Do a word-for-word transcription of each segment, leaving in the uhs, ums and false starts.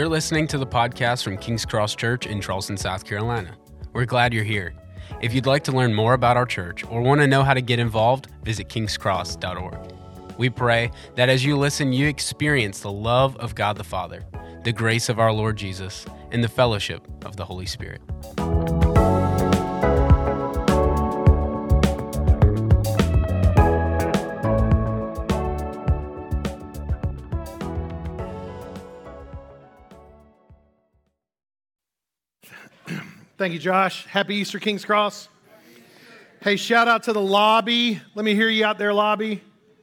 You're listening to the podcast from King's Cross Church in Charleston, South Carolina. We're glad you're here. If you'd like to learn more about our church or want to know how to get involved, visit kings cross dot org. We pray that as you listen, you experience the love of God the Father, the grace of our Lord Jesus, and the fellowship of the Holy Spirit. Thank you, Josh. Happy Easter, King's Cross. Hey, shout out to the lobby. Let me hear you out there, lobby.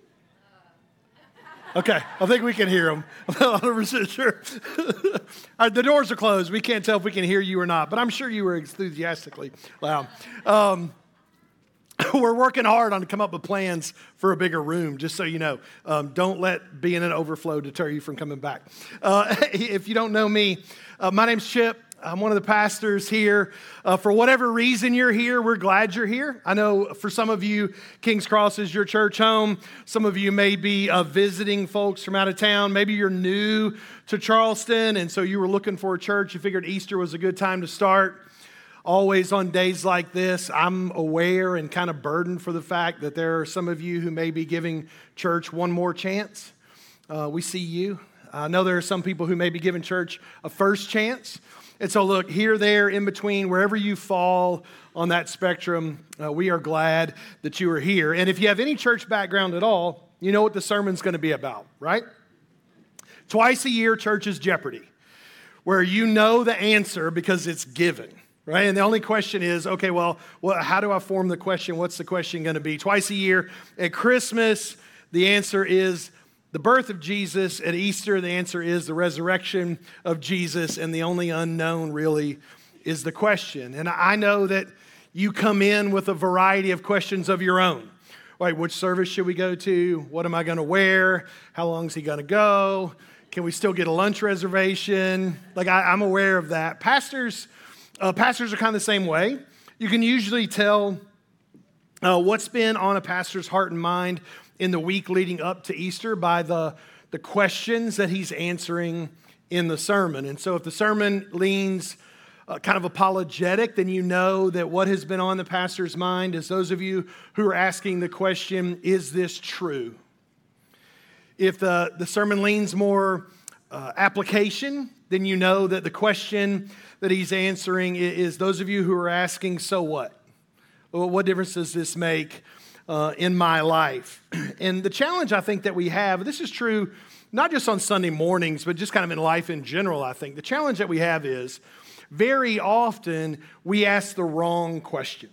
Okay, I think we can hear them. I'm not one hundred percent sure. All right, the doors are closed. We can't tell if we can hear you or not, but I'm sure you were enthusiastically loud. Um, we're working hard on to come up with plans for a bigger room, just so you know. Um, don't let being an overflow deter you from coming back. Uh, if you don't know me, uh, my name's Chip. I'm one of the pastors here. Uh, for whatever reason you're here, we're glad you're here. I know for some of you, King's Cross is your church home. Some of you may be uh, visiting folks from out of town. Maybe you're new to Charleston, and so you were looking for a church. You figured Easter was a good time to start. Always on days like this, I'm aware and kind of burdened for the fact that there are some of you who may be giving church one more chance. Uh, we see you. I know there are some people who may be giving church a first chance. And so look, here, there, in between, wherever you fall on that spectrum, uh, we are glad that you are here. And if you have any church background at all, you know what the sermon's going to be about, right? Twice a year, Church is Jeopardy, where you know the answer because it's given, right? And the only question is, okay, well, well how do I form the question? What's the question going to be? Twice a year, at Christmas, the answer is the birth of Jesus. At Easter, the answer is the resurrection of Jesus, and the only unknown really is the question. And I know that you come in with a variety of questions of your own. Like, which service should we go to? What am I going to wear? How long is he going to go? Can we still get a lunch reservation? Like, I, I'm aware of that. Pastors, uh, pastors are kind of the same way. You can usually tell uh, what's been on a pastor's heart and mind in the week leading up to Easter by the, the questions that he's answering in the sermon. And so if the sermon leans uh, kind of apologetic, then you know that what has been on the pastor's mind is those of you who are asking the question, is this true? If the, the sermon leans more uh, application, then you know that the question that he's answering is, is those of you who are asking, so what? Well, what difference does this make Uh, in my life? And the challenge I think that we have, this is true not just on Sunday mornings, but just kind of in life in general, I think. The challenge that we have is very often we ask the wrong question.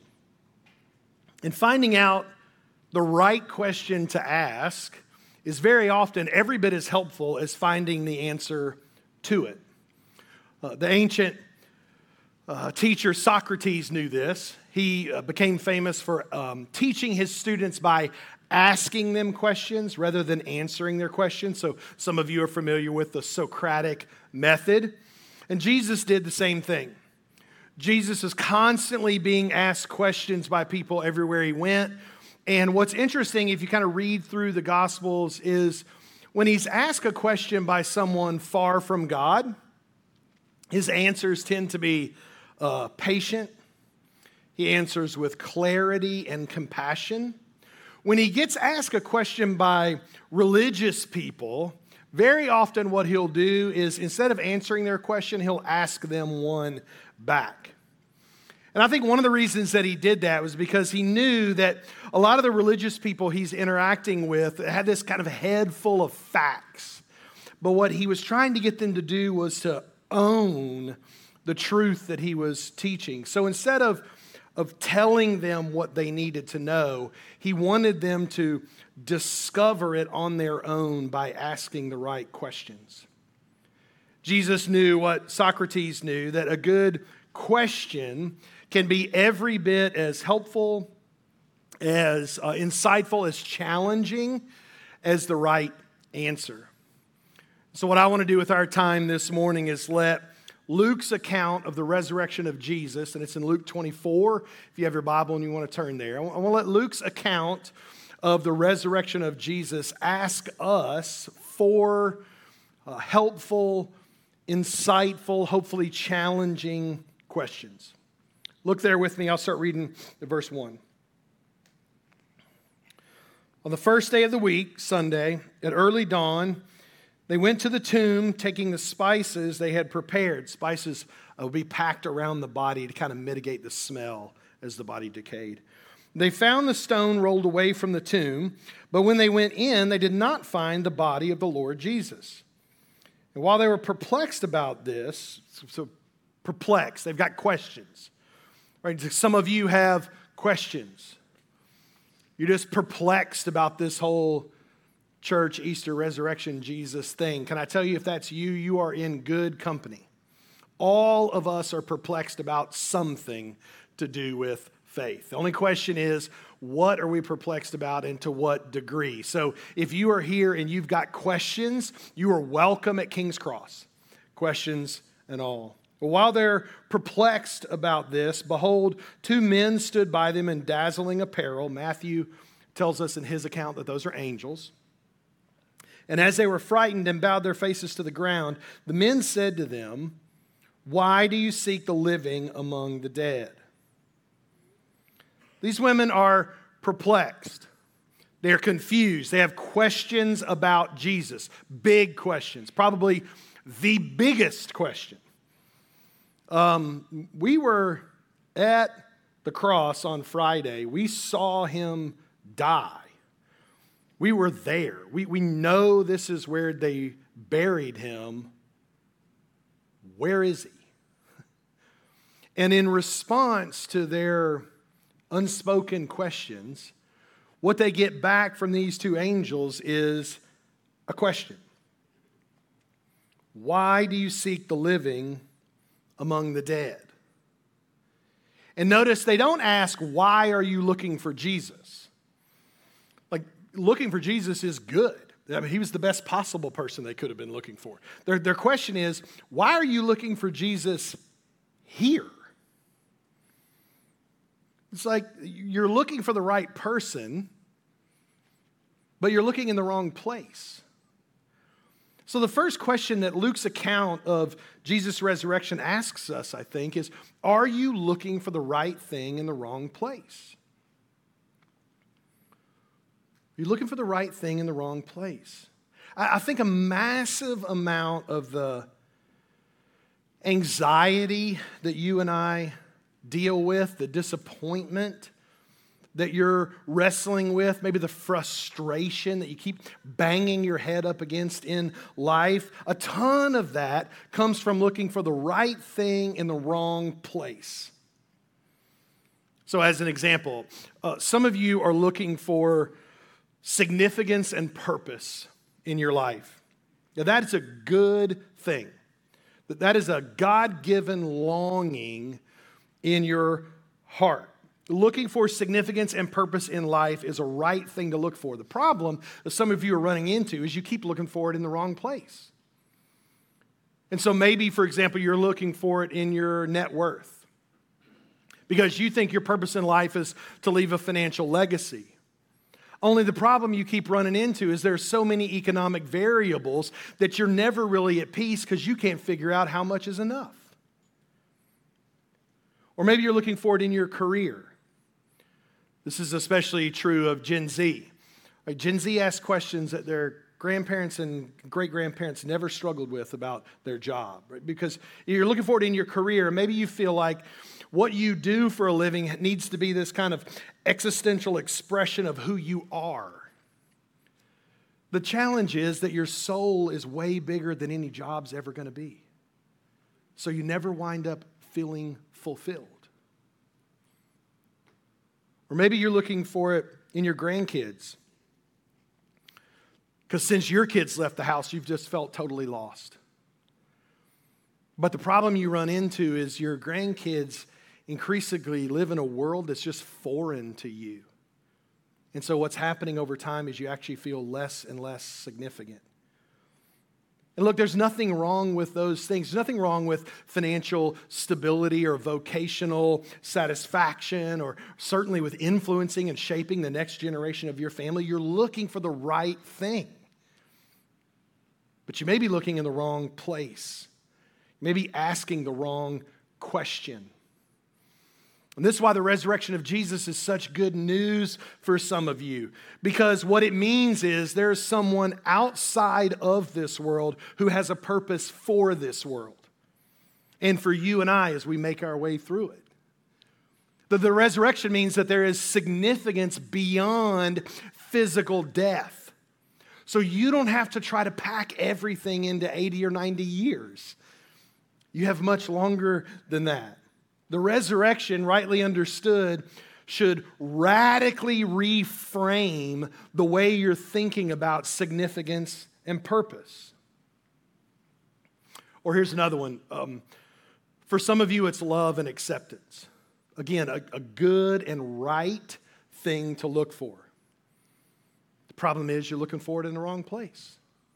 And finding out the right question to ask is very often every bit as helpful as finding the answer to it. Uh, the ancient uh, teacher Socrates knew this. He uh, became famous for um, teaching his students by asking them questions rather than answering their questions. So some of you are familiar with the Socratic method. And Jesus did the same thing. Jesus is constantly being asked questions by people everywhere he went. And what's interesting, if you kind of read through the Gospels, is when he's asked a question by someone far from God, his answers tend to be uh, patient. He answers with clarity and compassion. When he gets asked a question by religious people, very often what he'll do is instead of answering their question, he'll ask them one back. And I think one of the reasons that he did that was because he knew that a lot of the religious people he's interacting with had this kind of head full of facts. But what he was trying to get them to do was to own the truth that he was teaching. So instead of of telling them what they needed to know, he wanted them to discover it on their own by asking the right questions. Jesus knew what Socrates knew, that a good question can be every bit as helpful, as uh, insightful, as challenging as the right answer. So what I want to do with our time this morning is let Luke's account of the resurrection of Jesus, and it's in Luke twenty-four, if you have your Bible and you want to turn there. I want to let Luke's account of the resurrection of Jesus ask us four uh, helpful, insightful, hopefully challenging questions. Look there with me. I'll start reading the verse one. On the first day of the week, Sunday, at early dawn, they went to the tomb, taking the spices they had prepared. Spices would be packed around the body to kind of mitigate the smell as the body decayed. They found the stone rolled away from the tomb, but when they went in, they did not find the body of the Lord Jesus. And while they were perplexed about this, so perplexed, they've got questions. Right? Some of you have questions. You're just perplexed about this whole church, Easter, resurrection, Jesus thing. Can I tell you, if that's you, you are in good company. All of us are perplexed about something to do with faith. The only question is, what are we perplexed about and to what degree? So if you are here and you've got questions, you are welcome at King's Cross. Questions and all. Well, while they're perplexed about this, behold, two men stood by them in dazzling apparel. Matthew tells us in his account that those are angels. And as they were frightened and bowed their faces to the ground, the men said to them, "Why do you seek the living among the dead?" These women are perplexed. They're confused. They have questions about Jesus. Big questions. Probably the biggest question. Um, we were at the cross on Friday. We saw him die. We were there. We, we know this is where they buried him. Where is he? And in response to their unspoken questions, what they get back from these two angels is a question. Why do you seek the living among the dead? And notice they don't ask, why are you looking for Jesus? Like, looking for Jesus is good. I mean, he was the best possible person they could have been looking for. Their, their question is, why are you looking for Jesus here? It's like you're looking for the right person, but you're looking in the wrong place. So the first question that Luke's account of Jesus' resurrection asks us, I think, is, are you looking for the right thing in the wrong place? You're looking for the right thing in the wrong place. I, I think a massive amount of the anxiety that you and I deal with, the disappointment that you're wrestling with, maybe the frustration that you keep banging your head up against in life, a ton of that comes from looking for the right thing in the wrong place. So as an example, uh, some of you are looking for significance and purpose in your life. Now, that is a good thing. That is a God-given longing in your heart. Looking for significance and purpose in life is a right thing to look for. The problem that some of you are running into is you keep looking for it in the wrong place. And so maybe, for example, you're looking for it in your net worth because you think your purpose in life is to leave a financial legacy. Only the problem you keep running into is there's so many economic variables that you're never really at peace because you can't figure out how much is enough. Or maybe you're looking for it in your career. This is especially true of Gen Z. Like Gen Z asks questions that their grandparents and great-grandparents never struggled with about their job, right? Because you're looking for it in your career. Maybe you feel like what you do for a living needs to be this kind of existential expression of who you are. The challenge is that your soul is way bigger than any job's ever going to be. So you never wind up feeling fulfilled. Or maybe you're looking for it in your grandkids. Because since your kids left the house, you've just felt totally lost. But the problem you run into is your grandkids increasingly live in a world that's just foreign to you. And so what's happening over time is you actually feel less and less significant. And look, there's nothing wrong with those things. There's nothing wrong with financial stability or vocational satisfaction or certainly with influencing and shaping the next generation of your family. You're looking for the right thing. But you may be looking in the wrong place. maybe asking the wrong question. And this is why the resurrection of Jesus is such good news for some of you. Because what it means is there's someone outside of this world who has a purpose for this world. And for you and I as we make our way through it. The, the resurrection means that there is significance beyond physical death. So you don't have to try to pack everything into eighty or ninety years. You have much longer than that. The resurrection, rightly understood, should radically reframe the way you're thinking about significance and purpose. Or here's another one. Um, for some of you, it's love and acceptance. Again, a, a good and right thing to look for. The problem is you're looking for it in the wrong place.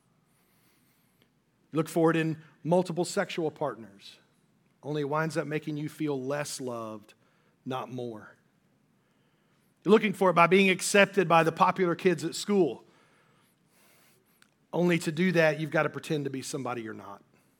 You look for it in multiple sexual partners. Only it winds up making you feel less loved, not more. You're looking for it by being accepted by the popular kids at school. Only to do that, you've got to pretend to be somebody you're not.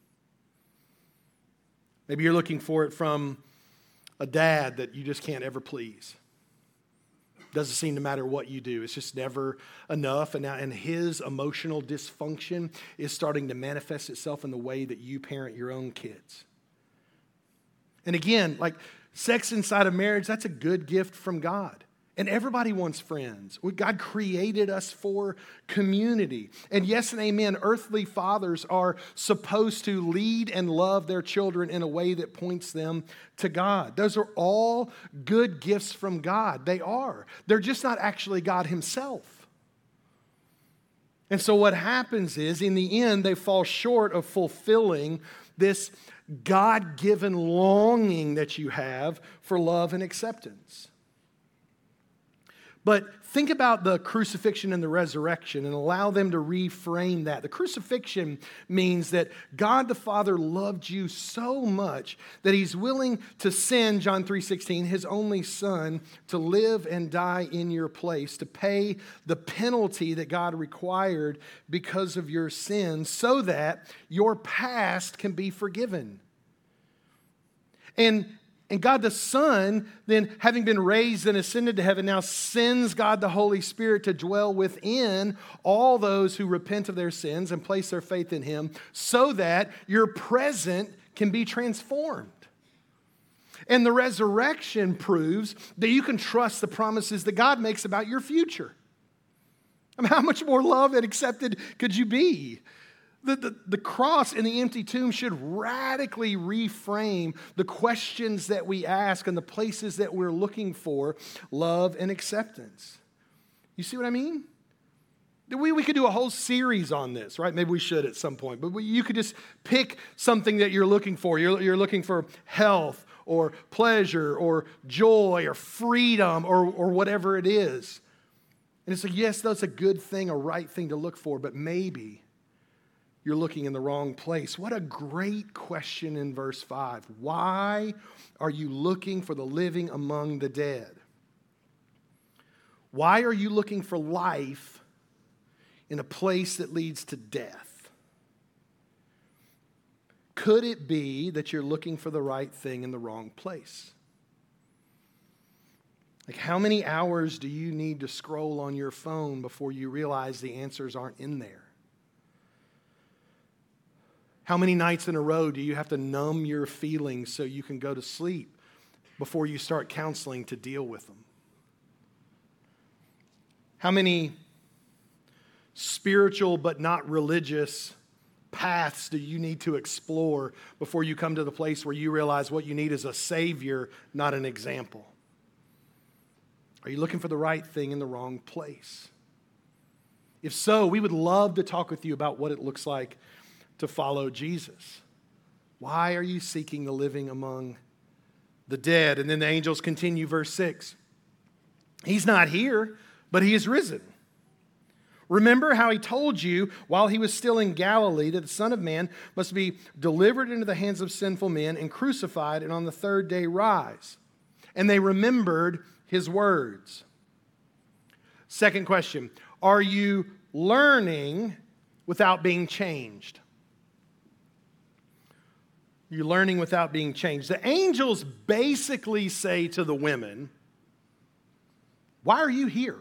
Maybe you're looking for it from a dad that you just can't ever please. Doesn't seem to matter what you do. It's just never enough. And now, and his emotional dysfunction is starting to manifest itself in the way that you parent your own kids. And again, like sex inside of marriage, that's a good gift from God. And everybody wants friends. God created us for community. And yes and amen, earthly fathers are supposed to lead and love their children in a way that points them to God. Those are all good gifts from God. They are. They're just not actually God himself. And so what happens is, in the end, they fall short of fulfilling this God-given longing that you have for love and acceptance. But think about the crucifixion and the resurrection and allow them to reframe that. The crucifixion means that God the Father loved you so much that he's willing to send, John three sixteen, his only son to live and die in your place, to pay the penalty that God required because of your sins so that your past can be forgiven. And And God the Son, then having been raised and ascended to heaven, now sends God the Holy Spirit to dwell within all those who repent of their sins and place their faith in him so that your present can be transformed. And the resurrection proves that you can trust the promises that God makes about your future. I mean, how much more loved and accepted could you be? The, the, the cross and the empty tomb should radically reframe the questions that we ask and the places that we're looking for love and acceptance. You see what I mean? We, we could do a whole series on this, right? Maybe we should at some point. But we, you could just pick something that you're looking for. You're, you're looking for health or pleasure or joy or freedom or, or whatever it is. And it's like, yes, that's a good thing, a right thing to look for, but maybe you're looking in the wrong place. What a great question in verse five. Why are you looking for the living among the dead? Why are you looking for life in a place that leads to death? Could it be that you're looking for the right thing in the wrong place? Like, how many hours do you need to scroll on your phone before you realize the answers aren't in there? How many nights in a row do you have to numb your feelings so you can go to sleep before you start counseling to deal with them? How many spiritual but not religious paths do you need to explore before you come to the place where you realize what you need is a savior, not an example? Are you looking for the right thing in the wrong place? If so, we would love to talk with you about what it looks like to follow Jesus. Why are you seeking the living among the dead? And then the angels continue, verse six. He's not here, but he is risen. Remember how he told you while he was still in Galilee that the Son of Man must be delivered into the hands of sinful men and crucified and on the third day rise. And they remembered his words. Second question, are you learning without being changed? You're learning without being changed. The angels basically say to the women, why are you here?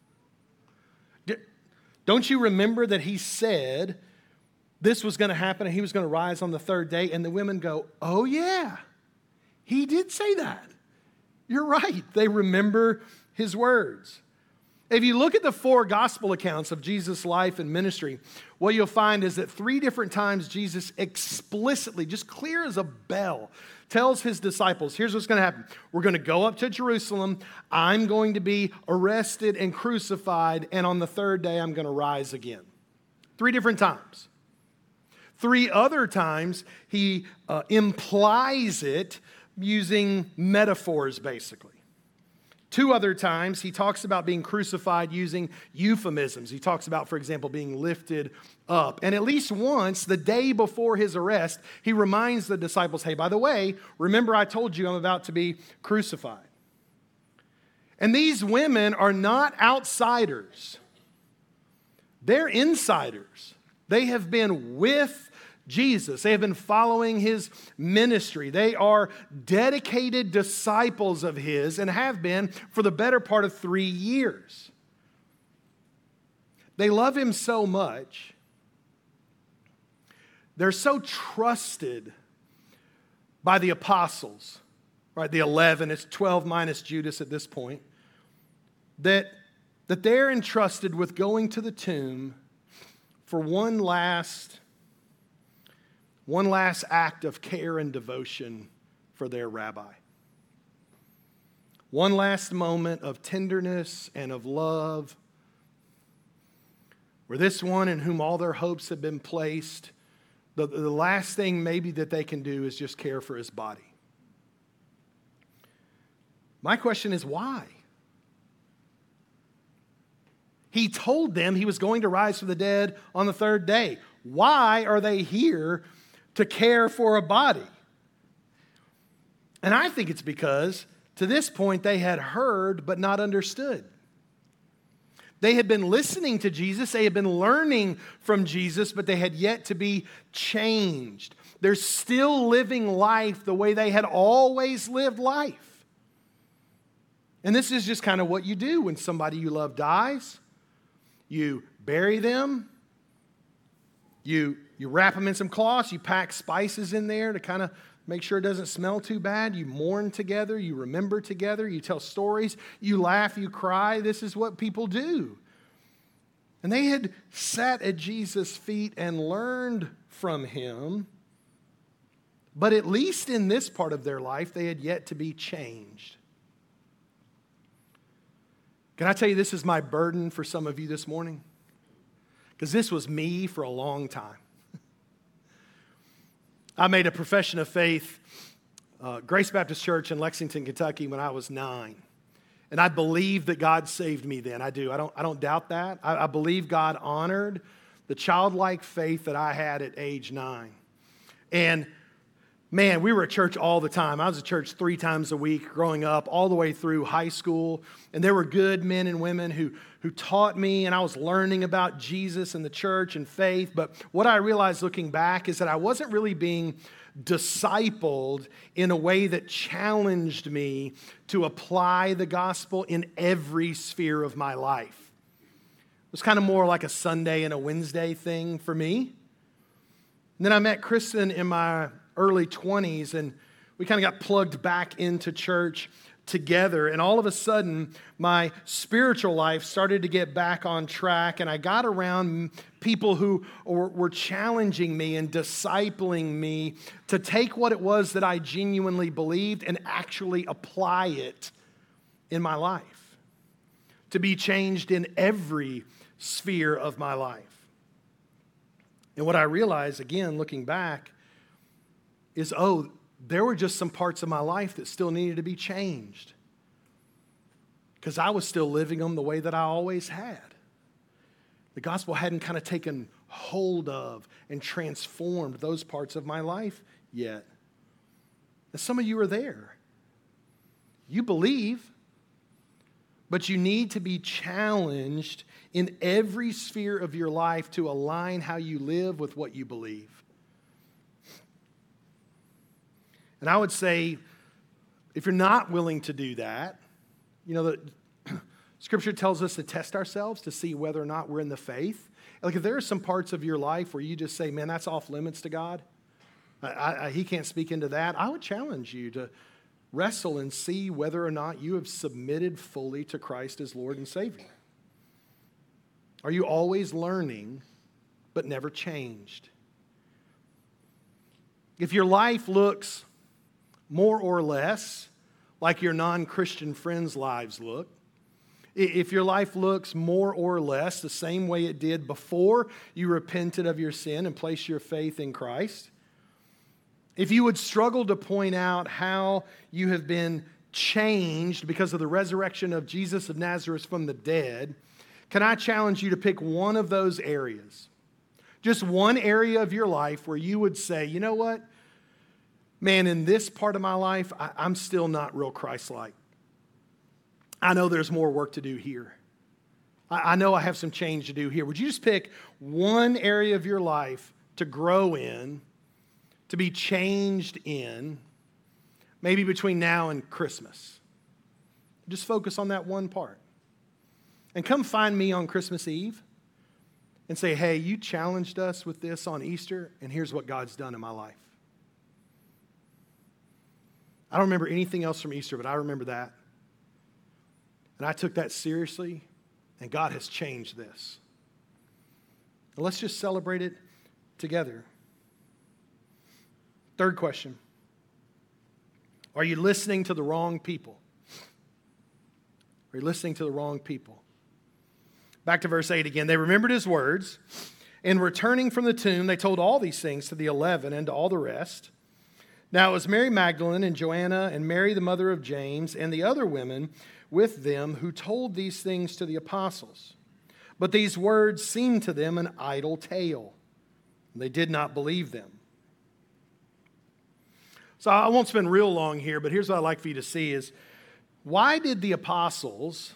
Don't you remember that he said this was going to happen and he was going to rise on the third day? And the women go, oh yeah, he did say that. You're right. They remember his words. If you look at the four gospel accounts of Jesus' life and ministry, what you'll find is that three different times Jesus explicitly, just clear as a bell, tells his disciples, here's what's going to happen. We're going to go up to Jerusalem. I'm going to be arrested and crucified, and on the third day, I'm going to rise again. Three different times. Three other times, he uh, implies it using metaphors, basically. Two other times, he talks about being crucified using euphemisms. He talks about, for example, being lifted up. And at least once, the day before his arrest, he reminds the disciples, hey, by the way, remember I told you I'm about to be crucified. And these women are not outsiders. They're insiders. They have been with Jesus. They have been following his ministry. They are dedicated disciples of his and have been for the better part of three years. They love him so much. They're so trusted by the apostles, right? The eleven, it's twelve minus Judas at this point, that, that they're entrusted with going to the tomb for one last One last act of care and devotion for their rabbi. One last moment of tenderness and of love, where this one in whom all their hopes have been placed, the, the last thing maybe that they can do is just care for his body. My question is why? He told them he was going to rise from the dead on the third day. Why are they here to care for a body? And I think it's because to this point they had heard but not understood. They had been listening to Jesus, they had been learning from Jesus, but they had yet to be changed. They're still living life the way they had always lived life. And this is just kind of what you do when somebody you love dies. You bury them. You You wrap them in some cloths, you pack spices in there to kind of make sure it doesn't smell too bad. You mourn together, you remember together, you tell stories, you laugh, you cry. This is what people do. And they had sat at Jesus' feet and learned from him, but at least in this part of their life, they had yet to be changed. Can I tell you, this is my burden for some of you this morning? Because this was me for a long time. I made a profession of faith, uh, Grace Baptist Church in Lexington, Kentucky, when I was nine. And I believe that God saved me then. I do. I don't, I don't doubt that. I, I believe God honored the childlike faith that I had at age nine. And man, we were at church all the time. I was at church three times a week growing up, all the way through high school. And there were good men and women who, who taught me, and I was learning about Jesus and the church and faith. But what I realized looking back is that I wasn't really being discipled in a way that challenged me to apply the gospel in every sphere of my life. It was kind of more like a Sunday and a Wednesday thing for me. And then I met Kristen in my early twenties, and we kind of got plugged back into church together. And all of a sudden, my spiritual life started to get back on track, and I got around people who were challenging me and discipling me to take what it was that I genuinely believed and actually apply it in my life, to be changed in every sphere of my life. And what I realized, again, looking back, is, oh, there were just some parts of my life that still needed to be changed because I was still living them the way that I always had. The gospel hadn't kind of taken hold of and transformed those parts of my life yet. And some of you are there. You believe, but you need to be challenged in every sphere of your life to align how you live with what you believe. And I would say, if you're not willing to do that, you know, the Scripture tells us to test ourselves to see whether or not we're in the faith. Like if there are some parts of your life where you just say, man, that's off limits to God, I, I, he can't speak into that, I would challenge you to wrestle and see whether or not you have submitted fully to Christ as Lord and Savior. Are you always learning but never changed? If your life looks more or less like your non-Christian friends' lives look, if your life looks more or less the same way it did before you repented of your sin and placed your faith in Christ, if you would struggle to point out how you have been changed because of the resurrection of Jesus of Nazareth from the dead, can I challenge you to pick one of those areas? Just one area of your life where you would say, you know what? Man, in this part of my life, I, I'm still not real Christ-like. I know there's more work to do here. I, I know I have some change to do here. Would you just pick one area of your life to grow in, to be changed in, maybe between now and Christmas? Just focus on that one part. And come find me on Christmas Eve and say, hey, you challenged us with this on Easter, and here's what God's done in my life. I don't remember anything else from Easter, but I remember that. And I took that seriously, and God has changed this. And let's just celebrate it together. Third question. Are you listening to the wrong people? Are you listening to the wrong people? Back to verse eight again. They remembered his words, and returning from the tomb, they told all these things to the eleven and to all the rest. Now it was Mary Magdalene and Joanna and Mary the mother of James and the other women with them who told these things to the apostles. But these words seemed to them an idle tale. They did not believe them. So I won't spend real long here, but here's what I'd like for you to see is, why did the apostles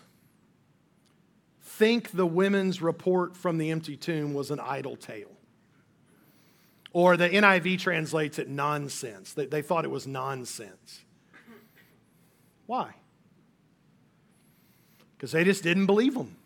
think the women's report from the empty tomb was an idle tale? Or the N I V translates it nonsense. They, they thought it was nonsense. Why? Because they just didn't believe them.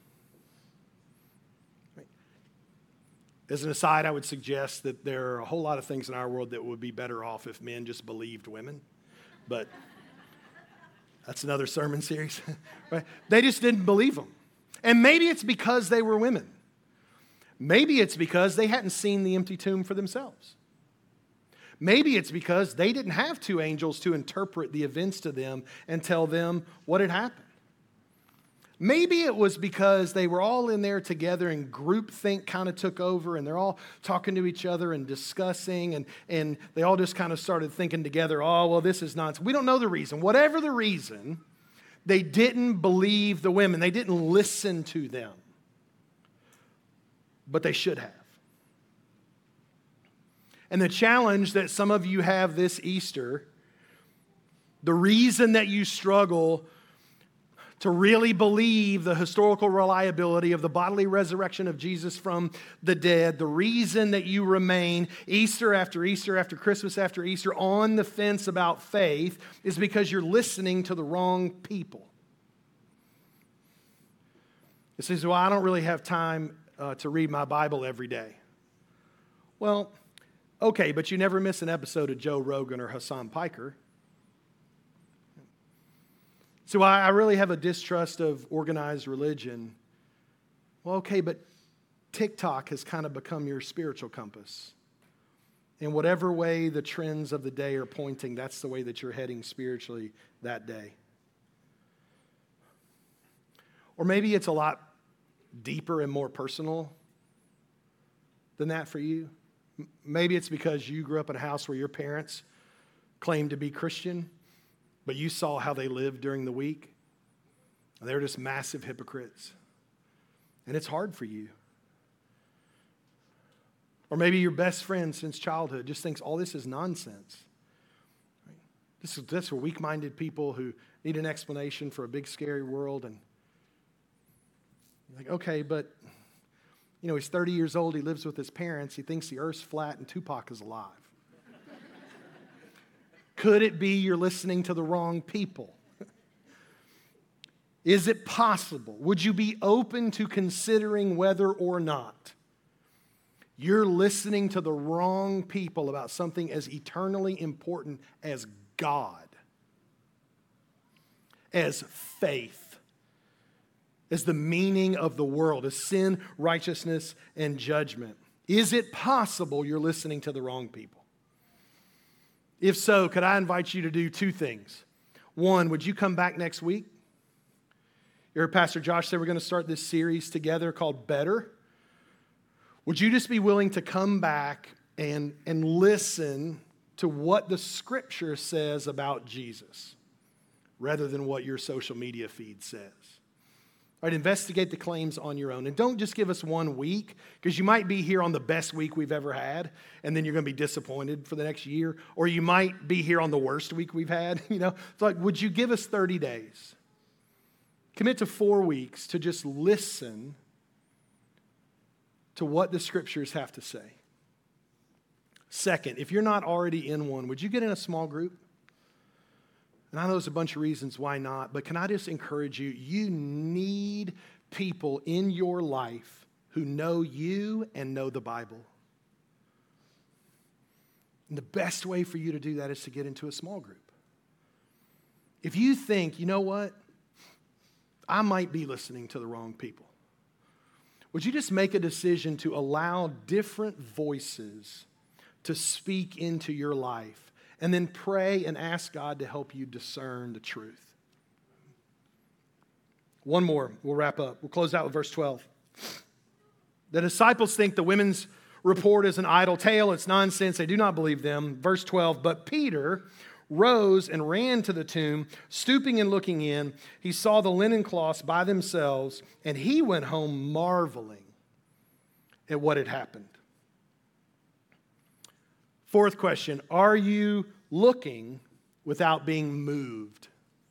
As an aside, I would suggest that there are a whole lot of things in our world that would be better off if men just believed women. But that's another sermon series. Right? They just didn't believe them. And maybe it's because they were women. Maybe it's because they hadn't seen the empty tomb for themselves. Maybe it's because they didn't have two angels to interpret the events to them and tell them what had happened. Maybe it was because they were all in there together and groupthink kind of took over and they're all talking to each other and discussing and, and they all just kind of started thinking together, oh, well, this is nonsense. We don't know the reason. Whatever the reason, they didn't believe the women. They didn't listen to them. But they should have. And the challenge that some of you have this Easter, the reason that you struggle to really believe the historical reliability of the bodily resurrection of Jesus from the dead, the reason that you remain Easter after Easter after Christmas after Easter on the fence about faith is because you're listening to the wrong people. It says, well, I don't really have time uh, to read my Bible every day. Well, okay, but you never miss an episode of Joe Rogan or Hassan Piker. So I really have a distrust of organized religion. Well, okay, but TikTok has kind of become your spiritual compass. In whatever way the trends of the day are pointing, that's the way that you're heading spiritually that day. Or maybe it's a lot deeper and more personal than that for you. Maybe it's because you grew up in a house where your parents claimed to be Christian, but you saw how they lived during the week. They're just massive hypocrites. And it's hard for you. Or maybe your best friend since childhood just thinks all this is nonsense. This is, this are weak-minded people who need an explanation for a big, scary world. And you're like, okay, but you know, he's thirty years old, he lives with his parents, he thinks the earth's flat and Tupac is alive. Could it be you're listening to the wrong people? Is it possible? Would you be open to considering whether or not you're listening to the wrong people about something as eternally important as God, as faith, as the meaning of the world, as sin, righteousness, and judgment? Is it possible you're listening to the wrong people? If so, could I invite you to do two things? One, would you come back next week? You heard Pastor Josh say we're going to start this series together called Better. Would you just be willing to come back and, and listen to what the Scripture says about Jesus rather than what your social media feed says? All right, investigate the claims on your own. And don't just give us one week, because you might be here on the best week we've ever had, and then you're going to be disappointed for the next year. Or you might be here on the worst week we've had. You know, it's like, would you give us thirty days? Commit to four weeks to just listen to what the Scriptures have to say. Second, if you're not already in one, would you get in a small group? And I know there's a bunch of reasons why not, but can I just encourage you, you need people in your life who know you and know the Bible. And the best way for you to do that is to get into a small group. If you think, you know what, I might be listening to the wrong people, would you just make a decision to allow different voices to speak into your life, and then pray and ask God to help you discern the truth? One more, we'll wrap up. We'll close out with verse twelve. The disciples think the women's report is an idle tale. It's nonsense. They do not believe them. Verse twelve, but Peter rose and ran to the tomb, stooping and looking in. He saw the linen cloths by themselves, and he went home marveling at what had happened. Fourth question, are you looking without being moved?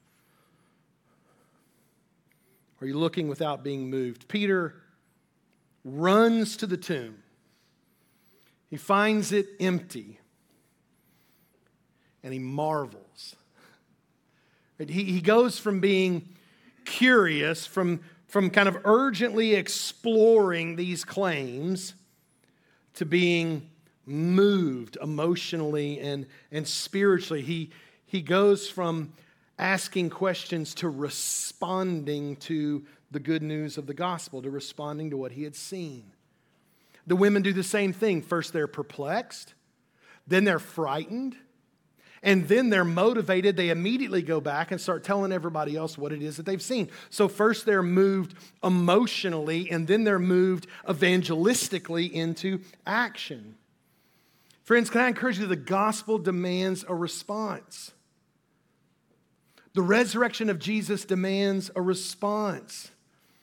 Are you looking without being moved? Peter runs to the tomb. He finds it empty, and he marvels. He, he goes from being curious, from, from kind of urgently exploring these claims, to being moved emotionally and, and spiritually. He, he goes from asking questions to responding to the good news of the gospel, to responding to what he had seen. The women do the same thing. First they're perplexed, then they're frightened, and then they're motivated. They immediately go back and start telling everybody else what it is that they've seen. So first they're moved emotionally, and then they're moved evangelistically into action. Friends, can I encourage you, the gospel demands a response. The resurrection of Jesus demands a response.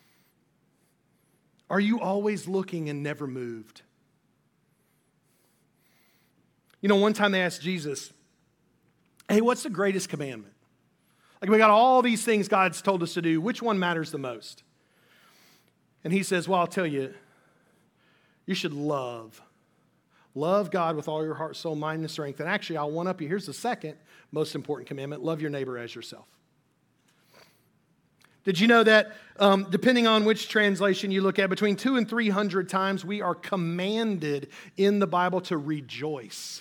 Are you always looking and never moved? You know, one time they asked Jesus, hey, what's the greatest commandment? Like, we got all these things God's told us to do. Which one matters the most? And he says, well, I'll tell you, you should love. Love God with all your heart, soul, mind, and strength. And actually, I'll one up you. Here's the second most important commandment. Love your neighbor as yourself. Did you know that um, depending on which translation you look at, between two and three hundred times we are commanded in the Bible to rejoice?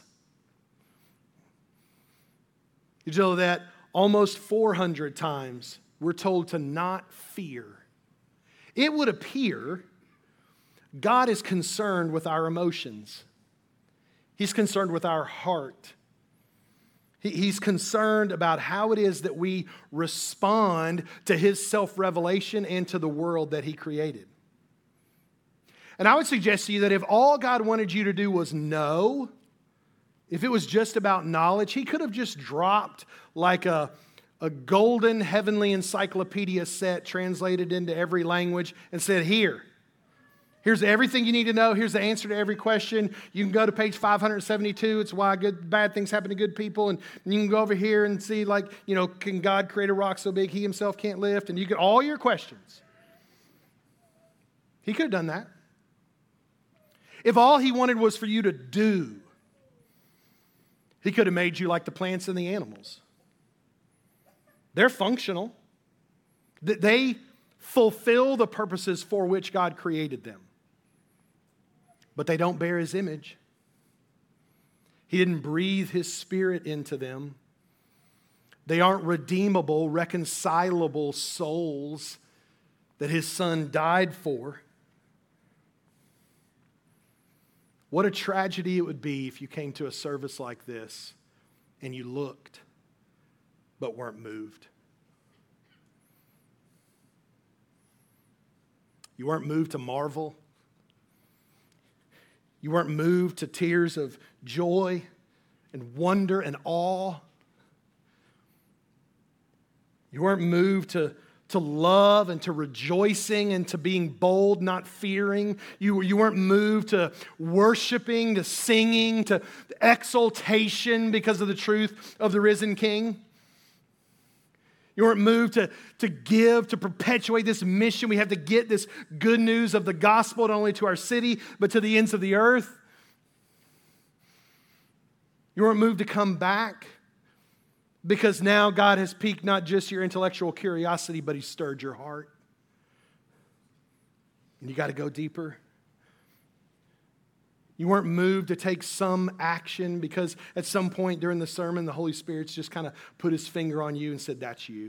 Did you know that almost four hundred times we're told to not fear? It would appear God is concerned with our emotions. He's concerned with our heart. He's concerned about how it is that we respond to his self-revelation and to the world that he created. And I would suggest to you that if all God wanted you to do was know, if it was just about knowledge, he could have just dropped like a, a golden heavenly encyclopedia set translated into every language and said, here, here's everything you need to know. Here's the answer to every question. You can go to page five hundred seventy-two. It's why good, bad things happen to good people. And you can go over here and see, like, you know, can God create a rock so big he himself can't lift? And you get all your questions. He could have done that. If all he wanted was for you to do, He could have made you like the plants and the animals. They're functional. They fulfill the purposes for which God created them. But they don't bear His image. He didn't breathe His Spirit into them. They aren't redeemable, reconcilable souls that His Son died for. What a tragedy it would be if you came to a service like this and you looked but weren't moved. You weren't moved to marvel. You weren't moved to tears of joy and wonder and awe. You weren't moved to, to love and to rejoicing and to being bold, not fearing. You, you weren't moved to worshiping, to singing, to exaltation because of the truth of the risen King. You weren't moved to, to give, to perpetuate this mission. We have to get this good news of the gospel not only to our city, but to the ends of the earth. You weren't moved to come back because now God has piqued not just your intellectual curiosity, but He stirred your heart. And you got to go deeper. You weren't moved to take some action because at some point during the sermon, the Holy Spirit's just kind of put His finger on you and said, that's you.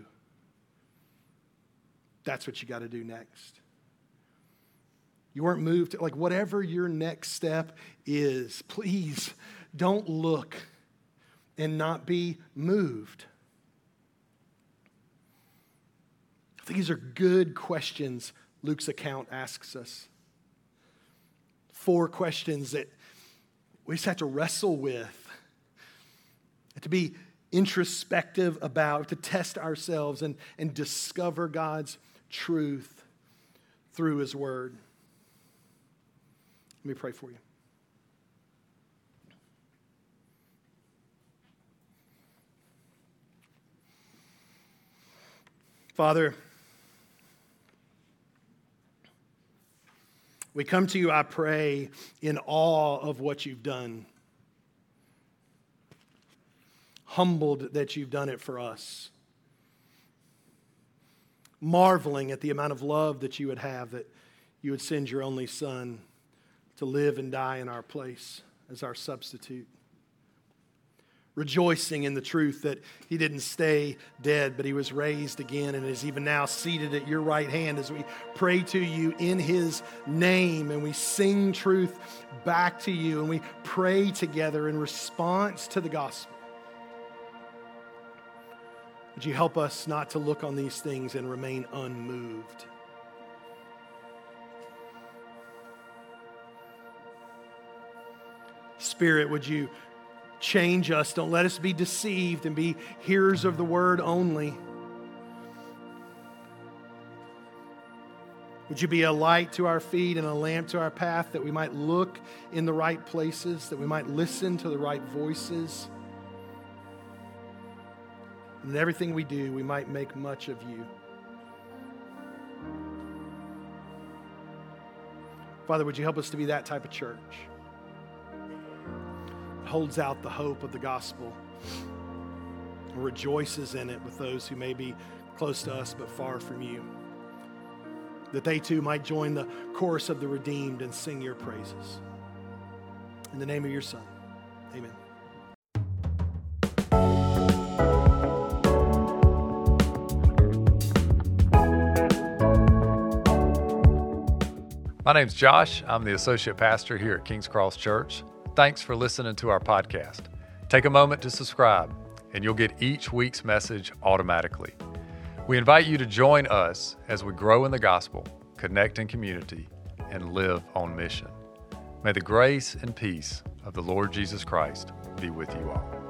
That's what you got to do next. You weren't moved to, like, whatever your next step is, please don't look and not be moved. I think these are good questions Luke's account asks us. Four questions that we just have to wrestle with, to be introspective about, to test ourselves and, and discover God's truth through His Word. Let me pray for you. Father, we come to You, I pray, in awe of what You've done. Humbled that You've done it for us. Marveling at the amount of love that You would have, that You would send Your only Son to live and die in our place as our substitute. Rejoicing in the truth that He didn't stay dead, but He was raised again and is even now seated at Your right hand as we pray to You in His name and we sing truth back to You and we pray together in response to the gospel. Would You help us not to look on these things and remain unmoved? Spirit, would You change us? Don't let us be deceived and be hearers of the word only. Would You be a light to our feet and a lamp to our path, that we might look in the right places, that we might listen to the right voices, and in everything we do, we might make much of You. Father, would You help us to be that type of church? Holds out the hope of the gospel and rejoices in it with those who may be close to us but far from You, that they too might join the chorus of the redeemed and sing Your praises. In the name of Your Son, amen. My name's Josh. I'm the associate pastor here at Kings Cross Church. Thanks for listening to our podcast. Take a moment to subscribe, and you'll get each week's message automatically. We invite you to join us as we grow in the gospel, connect in community, and live on mission. May the grace and peace of the Lord Jesus Christ be with you all.